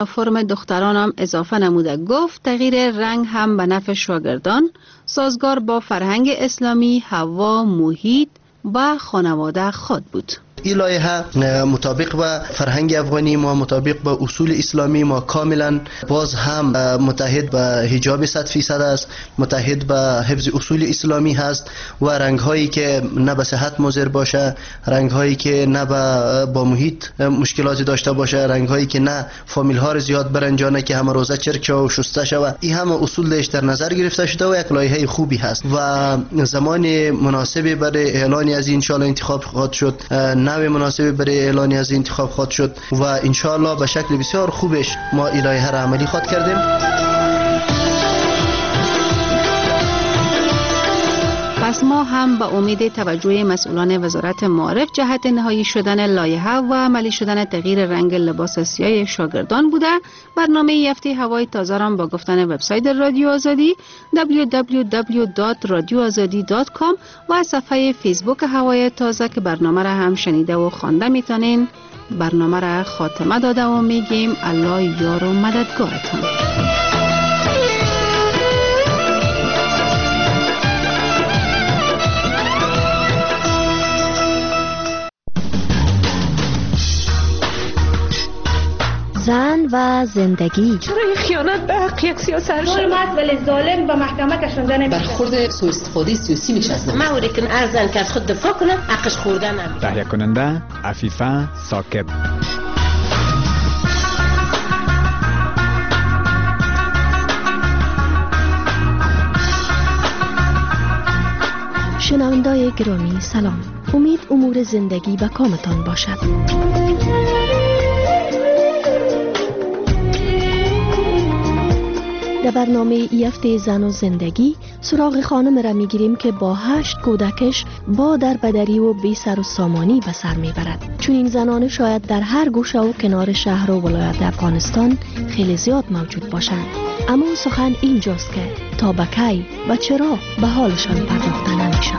فرم دختران هم اضافه نموده گفت تغییر رنگ هم به نفع شاگردان سازگار با فرهنگ اسلامی، هوا، محیط و خانواده خود بود. این لایحه مطابق به فرهنگ افغانی ما، مطابق به اصول اسلامی ما کاملا باز هم متحد به حجاب 100% است، متحد به حفظ اصول اسلامی هست و رنگ هایی که نه به صحت مضر باشه، رنگ هایی که نه با محیط مشکلاتی داشته باشه، رنگ هایی که نه فامیل ها رو زیاد برنجانه که همه روزه چرک و شسته شود. این همه اصول دیش در نظر گرفته شده و یک لایحه خوبی هست و زمان مناسبی برای اعلان از این ان شاء الله انتخاب خواهد شد، نوع مناسبی برای اعلانی از انتخاب خواهد شد و ان شاء الله به شکل بسیار خوبش ما لایحه را عملی خواهد کردیم. پس ما هم به امید توجه مسئولان وزارت معارف جهت نهایی شدن لایحه و عملی شدن تغییر رنگ لباس سیاه شاگردان بوده برنامه یفته هوای تازه را با گفتن وبسایت رادیو آزادی www.radioazadi.com و صفحه فیسبوک هوای تازه که برنامه را هم شنیده و خوانده میتونین. برنامه را خاتمه داده و میگیم الله یار و مددگارتان. زن و زندگی. چرا این خیانت به حق یک سیاست ظلم است ولی ظالم به محکمه کشانده نمیشه. برخورد سوء استفاده سیاسی میشه از ما اوری کن ارزن که از خود دفاع کنه حقش خورده نمیشه. تهیه کننده عفیفه ساکب. شنوندای گرامی سلام. امید امور زندگی به کامتان باشد. در برنامه ایفته زن و زندگی سراغ خانم را میگیریم که با 8 کودکش با دربدری و بی سر و سامانی به سر میبرد. چون این زنان شاید در هر گوشه و کنار شهر و ولایت افغانستان خیلی زیاد موجود باشند، اما سخن اینجاست که تا به کی و چرا به حالشان پرداخته نمیشه.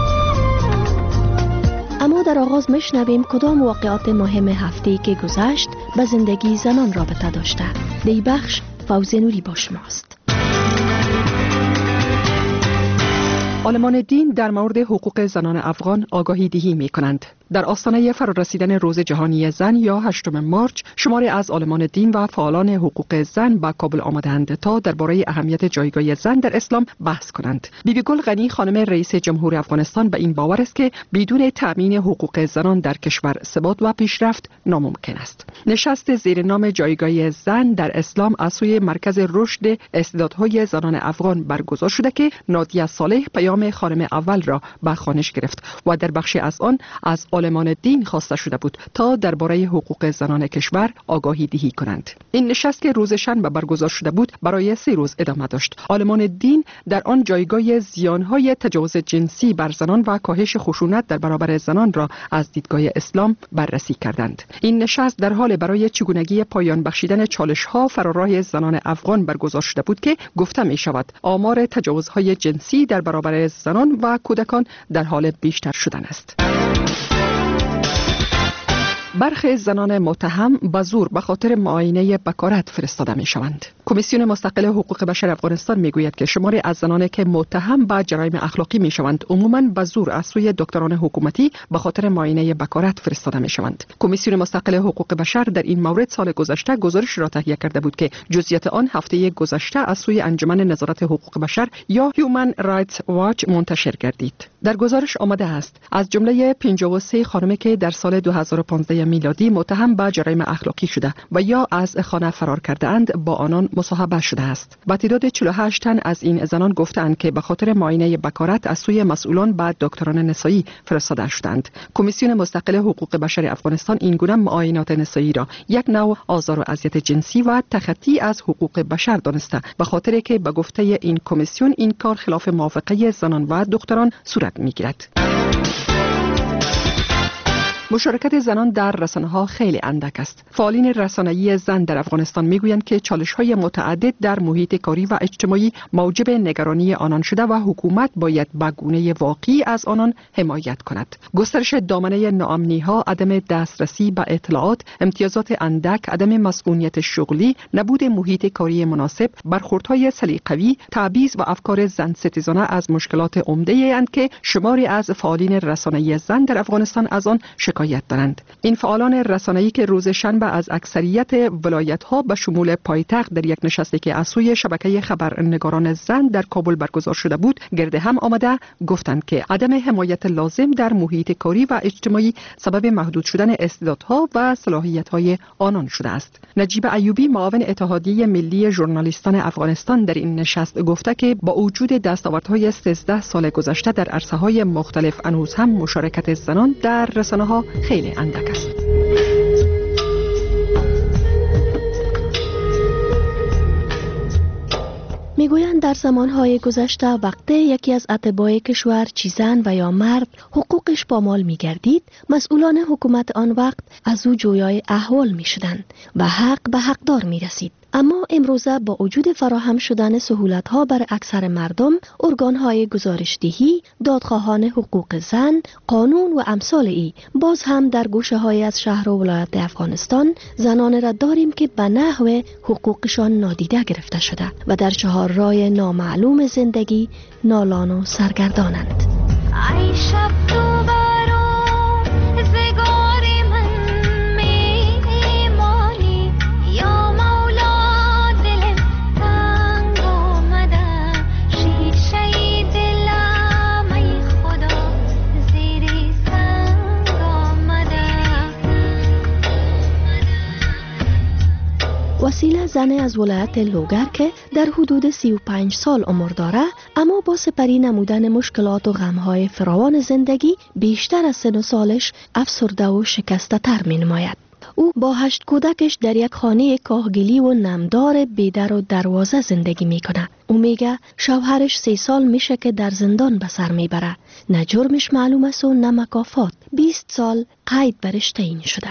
اما در آغاز میشنویم کدام واقعات مهم هفته که گذشت به زندگی زنان رابطه داشته. دی بخش فوزی نوری با شماست. عالمان دین در مورد حقوق زنان افغان آگاهی دهی می کنند. در آستانه فرارسیدن روز جهانی زن یا 8 مارچ شماری از عالمان دین و فعالان حقوق زن به کابل آمدند تا درباره اهمیت جایگاه زن در اسلام بحث کنند. بیبی گل غنی خانم رئیس جمهور افغانستان به این باور است که بدون تأمین حقوق زنان در کشور ثبات و پیشرفت ناممکن است. نشست زیر نام جایگاه زن در اسلام از سوی مرکز رشد استعدادهای زنان افغان برگزار شده که نادیه صالح پیام خانم اول را به خوانش گرفت و در بخشی از آن از عالمان دین خواسته شده بود تا درباره حقوق زنان کشور آگاهی دهی کنند. این نشست که روز شنبه برگزار شده بود برای 3 روز ادامه داشت. عالمان دین در آن جایگاه زیانهای تجاوز جنسی بر زنان و کاهش خشونت در برابر زنان را از دیدگاه اسلام بررسی کردند. این نشست در حال برای چگونگی پایان بخشیدن چالش‌ها فرارای زنان افغان برگزار شده بود که گفته می شود آمار تجاوزهای جنسی در برابر زنان و کودکان در حال بیشتر شدن است. برخی زنان متهم به زور به خاطر معاینه بکارت فرستاده می شوند. کمیسیون مستقل حقوق بشر افغانستان می گوید که شماری از زنانی که متهم به جرایم اخلاقی می شوند عموماً به زور از سوی دکتران حکومتی به خاطر معاینه بکارت فرستاده می شوند. کمیسیون مستقل حقوق بشر در این مورد سال گذشته گزارش را تهیه کرده بود که جزئیات آن هفته گذشته از سوی انجمن نظارت حقوق بشر یا هیومن رایتس واچ منتشر گردید. در گزارش آمده است از جمله 53 خانمی که در سال 2015 میلادی متهم به جرایم اخلاقی شده و یا از خانه فرار کرده اند با آنان مصاحبه شده است. با تعداد 48 تن از این زنان گفتند که به خاطر معاینه بکارت از سوی مسئولان به دکتران نسایی فرستاده شدند. کمیسیون مستقل حقوق بشر افغانستان این گونه معاینات نسایی را یک نوع آزار و اذیت جنسی و تخطی از حقوق بشر دانسته، به خاطر که به گفته این کمیسیون این کار خلاف موافقه زنان و دختران صورت میگیرد. مشارکت زنان در رسانه‌ها خیلی اندک است. فعالین رسانه‌ای زن در افغانستان میگویند که چالش‌های متعدد در محیط کاری و اجتماعی موجب نگرانی آنان شده و حکومت باید به گونه واقعی از آنان حمایت کند. گسترش دامنه ناامنی‌ها، عدم دسترسی به اطلاعات، امتیازات اندک، عدم مسئولیت شغلی، نبود محیط کاری مناسب، برخوردهای سلیقه‌ای، تبعیض و افکار زن ستیزانه از مشکلات عمده‌ای اند که شماری از فعالین رسانه‌ای زن در افغانستان از آن شکایت دارند. این فعالان رسانه‌ای که روز شنبه از اکثریت ولایت‌ها به شمول پایتخت در یک نشستی که از سوی شبکه خبرنگاران زن در کابل برگزار شده بود گرد هم آمده گفتند که عدم حمایت لازم در محیط کاری و اجتماعی سبب محدود شدن استعدادها و صلاحیت‌های آنان شده است. نجیب ایوبی معاون اتحادیه ملی ژورنالیستان افغانستان در این نشست گفته که با وجود دستاوردهای 13 سال گذشته در عرصه‌های مختلف هنوز هم مشارکت زنان در رسانه‌ها خیلی اندک است. میگویند در زمانهای گذشته وقتی یکی از اتباع کشور چه زن و یا مرد حقوقش پامال میگردید، مسئولان حکومت آن وقت از او جویای احوال میشدند و حق به حقدار میرسید. اما امروزه با وجود فراهم شدن سهولت‌ها بر اکثر مردم، ارگان‌های گزارشدهی، دادخواهان حقوق زن، قانون و امثال ای، باز هم در گوشه‌های از شهر و ولایت افغانستان زنان را داریم که به نحو حقوقشان نادیده گرفته شده و در چهار راه نامعلوم زندگی نالان و سرگردانند. وسیله زن از ولایت لوگر که در حدود 35 سال عمر داره، اما با سپری نمودن مشکلات و غمهای فراوان زندگی بیشتر از سن و سالش افسرده و شکسته تر می نماید. او با 8 کودکش در یک خانه کاهگلی و نمدار بیدر و دروازه زندگی میکنه. او میگه شوهرش 3 سال میشه که در زندان به سر میبره. نه جرمش معلوم است و نه مکافات. 20 سال قید برش تعیین شده.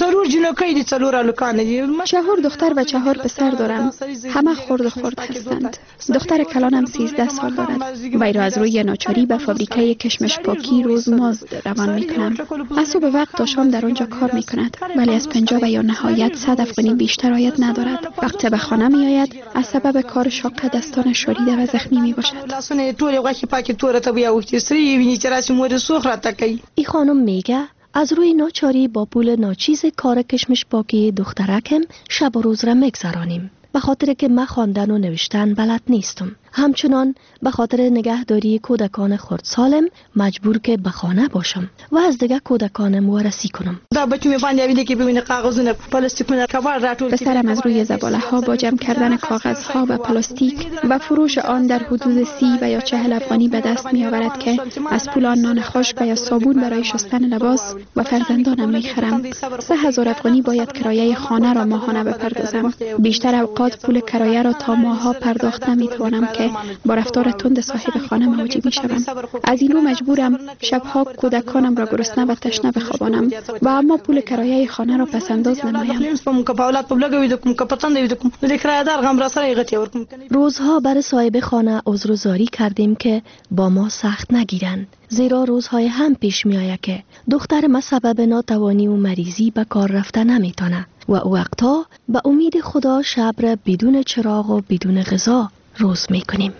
4 دختر و 4 پسر دارم. همه خرد هستند. دختر کلانم 13 سال دارد. وی را از روی ناچاری به فابریکه کشمش پاکی روز مزد روان میکنم. از صبح وقت تا شام در آنجا کار میکند، ولی از 50 و یا نهایت 100 افغانی بیشتر آید ندارد. وقت به خانه میآید، از سبب کار شاق دستانش شوریده و زخمی میباشد. این خانم میگه از روی ناچاری با پول ناچیز کار کشمش پاکی دخترکم شب و روز را میگذرانیم. به خاطر که من خواندن و نوشتن بلد نیستم. همچنان به خاطر نگهداری کودکان خردسالم مجبور که به خانه باشم و از دیگه کودکانم وارسی کنم. پسرم از روی زباله ها با جمع کردن کاغذ ها و پلاستیک و فروش آن در حدود 30 و یا 40 افغانی به دست می آورد که از پول آن نان خشک و یا صابون برای شستن لباس و فرزندانم می خرم. 3000 افغانی باید کرایه خانه را ماهانه بپردازم. بیشتر اوقات پول کرایه را تا ماها پرداخت نمی توانم که با رفتار تند صاحب خانه مواجه می شوم. از این رو مجبورم شبها کودکانم را گرسنه و تشنه بخوابانم و اما پول کرایه خانه را پس انداز نمایم. روزها برای صاحب خانه عذرگزاری کردیم که با ما سخت نگیرند، زیرا روزهای هم پیش می آید که دختر ما سبب ناتوانی و مریضی به کار رفته نمیتونه و وقتا به امید خدا شب را بدون چراغ و بدون غذا روز میکنیم.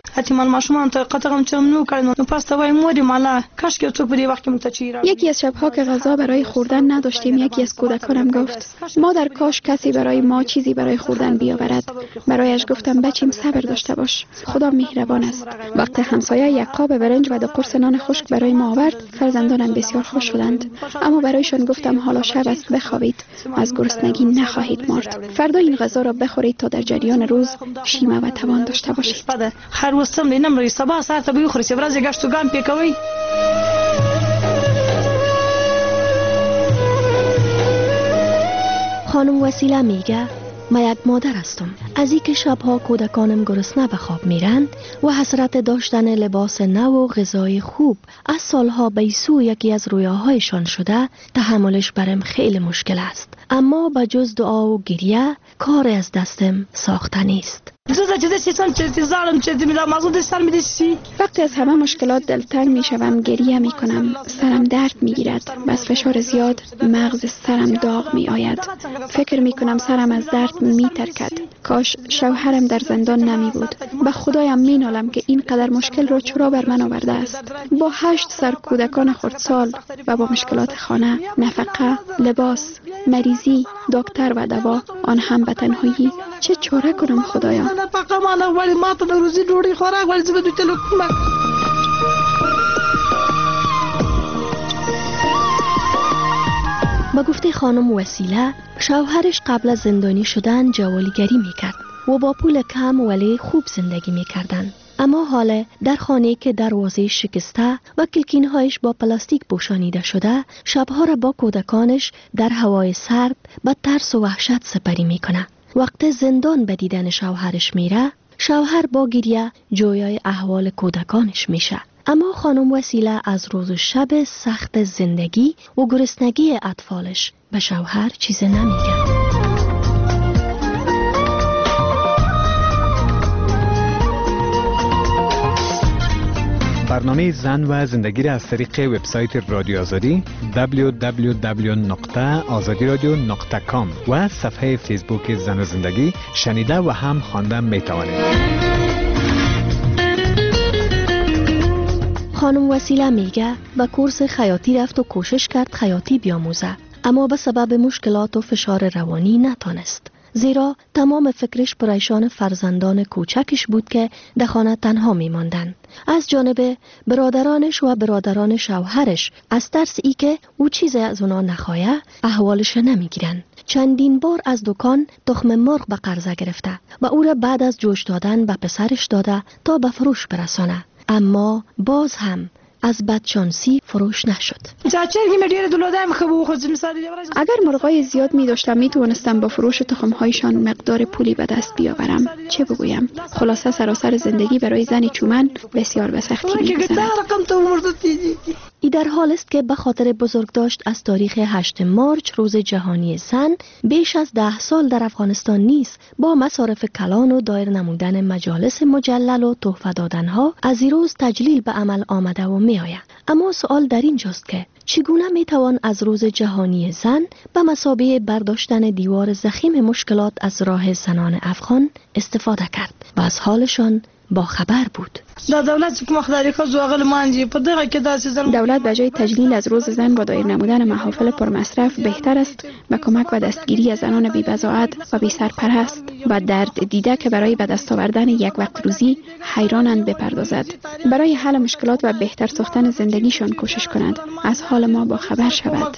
یکی از شبها که غذا برای خوردن نداشتیم، یکی از کودکانم گفت مادر کاش کسی برای ما چیزی برای خوردن بیاورد. برایش گفتم بچیم صبر داشته باش، خدا مهربان است. وقت همسایه یک قاب برنج و 2 قرص نان خشک برای ما آورد، فرزندانم بسیار خوش شدند، اما برایشان گفتم حالا شب است، بخوابید، از گرسنگی نخواهید مرد. فردا این غذا را بخورید تا در جریان روز شیمه و توان داشته باشید. هر وستم نیم روی صبح ساعت به بخوری سبراز گشت و گام پیکوی. خانم وسیله میگه من یک مادر هستم. از این که شبها کودکانم گرسنه به خواب میرند و حسرت داشتن لباس نو و غذای خوب از سالها به سو یکی از رویاهایشان شده، تحملش برم خیلی مشکل است. اما به جز دعا و گریه کار از دستم ساخته نیست. وقتی از همه مشکلات دلتنگ می شوم گریه می کنم، سرم درد می گیرد، بس فشار زیاد مغز سرم داغ می آید. فکر می کنم سرم از درد می ترکد. کاش شوهرم در زندان نمی بود. به خدایم می نالم که اینقدر مشکل را چرا بر من آورده است. با 8 سر کودکان خردسال و با مشکلات خانه، نفقه، لباس، مریضی، دکتر و دوا، آن هم به تنهایی، چه چاره کنم خدایا؟ با گفته خانم وسیله، شوهرش قبل از زندانی شدن جوالیگری میکرد و با پول کم ولی خوب زندگی میکردن. اما حالا در خانه که دروازه شکسته و کلکینهایش با پلاستیک پوشانیده شده، شبها را با کودکانش در هوای سرد با ترس و وحشت سپری میکنه. وقت زندان به دیدن شوهرش میره، شوهر با گریه جویای احوال کودکانش میشه. اما خانم وسیله از روز و شب سخت زندگی و گرسنگی اطفالش به شوهر چیز نمیگه. برنامه زن و زندگی را از طریق وبسایت رادیو آزادی www.azadiradio.com و صفحه فیسبوک زن و زندگی شنیده و هم خوانده می توانید. خانم وسیله میگه به کورس خیاطی رفت و کوشش کرد خیاطی بیاموزه، اما به سبب مشکلات و فشار روانی نتانست. زیرا تمام فکرش پریشان فرزندان کوچکش بود که در خانه تنها میماندند. از جانب برادرانش و برادران شوهرش از ترس ای که او چیزی از اونا نخواهد احوالش نمیگیرن. چندین بار از دکان تخم مرغ به قرضه گرفته و او را بعد از جوش دادن به پسرش داده تا به فروش برسانه، اما باز هم از بدشانسی فروش نشد. اگر مرغای زیاد می داشتم می توانستم با فروش تخم‌هایشان مقدار پولی به دست بیاورم. چه بگویم؟ خلاصه سراسر زندگی برای زن چومن بسیار به سختی می‌گذرد. ای در حال است که به خاطر بزرگداشت از تاریخ 8 مارچ روز جهانی زن بیش از 10 سال در افغانستان نیست با مصارف کلان و دایر نمودن مجالس مجلل و تحفه دادنها از این روز تجلیل به عمل آمده و می آید. اما سوال در اینجاست که چگونه می توان از روز جهانی زن به مثابه برداشتن دیوار ضخیم مشکلات از راه زنان افغان استفاده کرد و از حالشان با خبر بود. دولت به جای تجلیل از روز زن با دایر نمودن محافل پرمصرف بهتر است به کمک و دستگیری از زنان بی‌بضاعت و بی سرپرست و درد دیده که برای به دست آوردن یک وقت روزی حیرانند بپردازد. برای حل مشکلات و بهتر ساختن زندگیشان کوشش کند، از حال ما با خبر شود.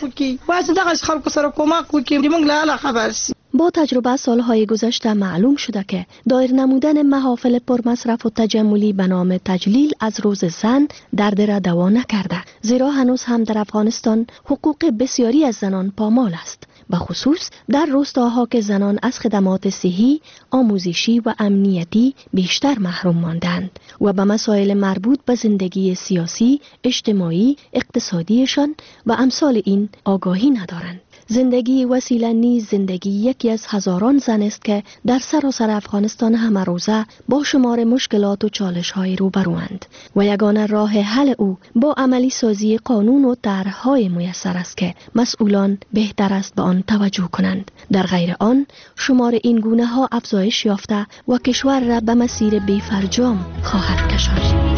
با تجربه سالهای گذشته معلوم شده که دایر نمودن محافل پرمصرف و تجملی به نام تجلیل از روز زن درد را دوا نکرده، زیرا هنوز هم در افغانستان حقوق بسیاری از زنان پامال است، به خصوص در روستاها که زنان از خدمات صحی، آموزشی و امنیتی بیشتر محروم ماندند و به مسائل مربوط به زندگی سیاسی، اجتماعی، اقتصادیشان و امثال این آگاهی ندارند. زندگی وسیله نیز زندگی یکی از هزاران زن است که در سراسر افغانستان همه روزه با شمار مشکلات و چالش‌های روبروند و یگانه راه حل او با عملی سازی قانون و طرح‌های میسر است که مسئولان بهتر است به آن توجه کنند. در غیر آن شمار این گونه ها افزایش یافته و کشور را به مسیر بی‌فرجام خواهد کشاند.